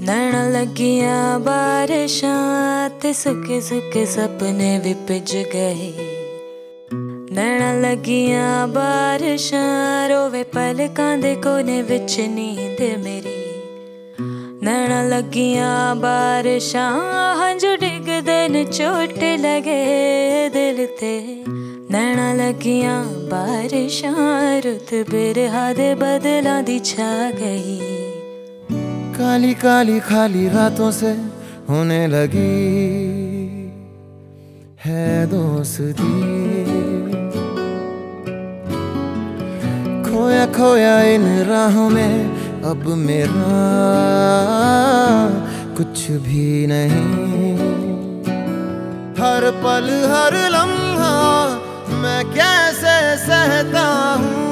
नैना लगियां बारिशां ते सुके सुके सपने भी भिज गए। नैना लगियां बारिशां रोवे पलकां दे कोने विच नींद मेरी। नैना लगियां बारिशां हंझू डिगदे न चोट लगे दिल ते। नैना लगियां बारिशां रुत बिरहा दे बदलां दी छा गई। काली काली खाली रातों से होने लगी है दोस्ती। खोया खोया इन राहों में अब मेरा कुछ भी नहीं। हर पल हर लम्हा मैं कैसे सहता हूँ।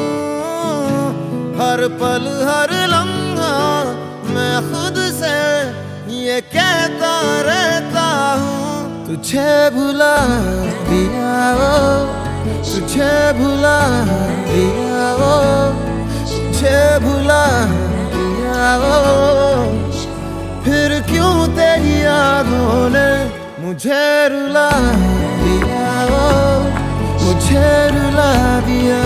हर पल हर लम्हा मैं खुद से ये कहता रहता हूँ। तुझे भुला दिया वो, तुझे भुला दिया वो, तुझे भुला दिया वो। फिर क्यों तेरी यादों ने मुझे रुला दिया वो, मुझे रुला दिया।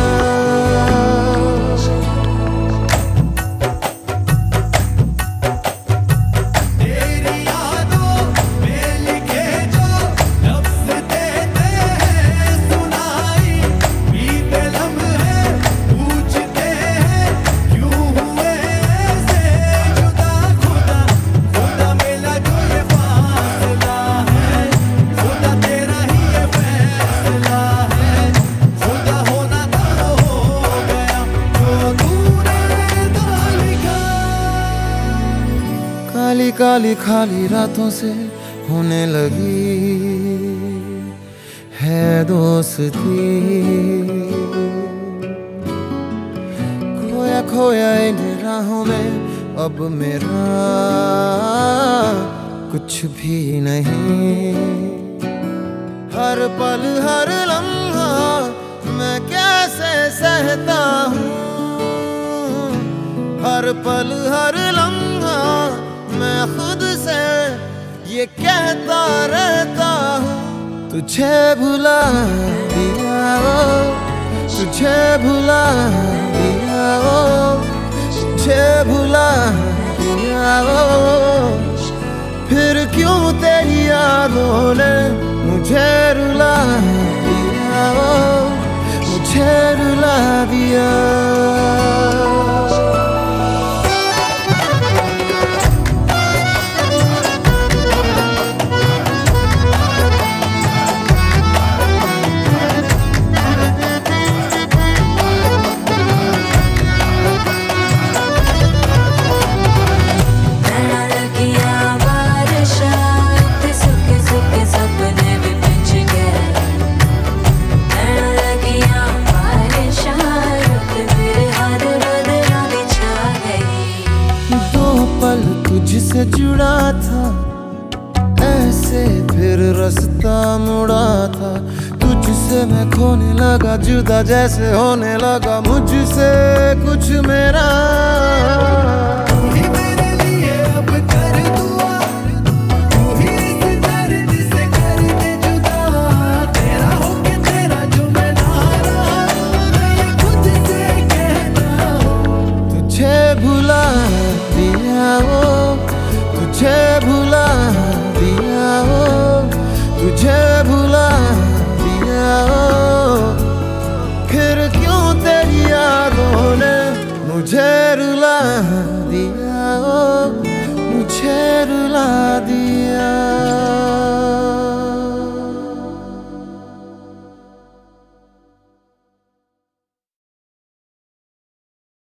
काली काली खाली रातों से होने लगी है दोस्ती। खोया खोया इन राहों में अब मेरा कुछ भी नहीं। हर पल हर लम्हा मैं कैसे सहता हूँ। हर पल हर लम्हा मैं खुद से ये कहता रहता हूँ। तुझे भुला दिया वो, तुझे भुला दिया वो, तुझे भुला दिया वो। फिर क्यों तेरी यादों ने मुझे रुला दिया वो, मुझे रुला दिया। तुझसे जुड़ा था ऐसे फिर रास्ता मुड़ा था। तुझसे मैं खोने लगा जुदा जैसे होने लगा मुझसे कुछ मेरा। तुझे भुला दिया वो, तुझे भुला दिया वो। फिर क्यों तेरी यादों ने मुझे रुला दिया वो, मुझे रुला दिया।